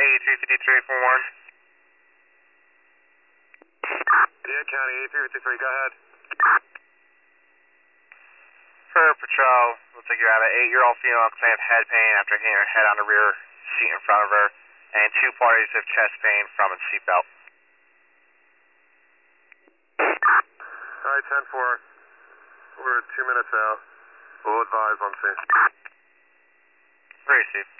8353 for one. Yeah, County 8353, go ahead. For patrol, looks like you're at an 8-year-old female claimed head pain after hitting her head on the rear seat in front of her, and 2 parties have chest pain from a seatbelt. Alright, 10-4. We're 2 minutes out. We'll advise on scene. Receive.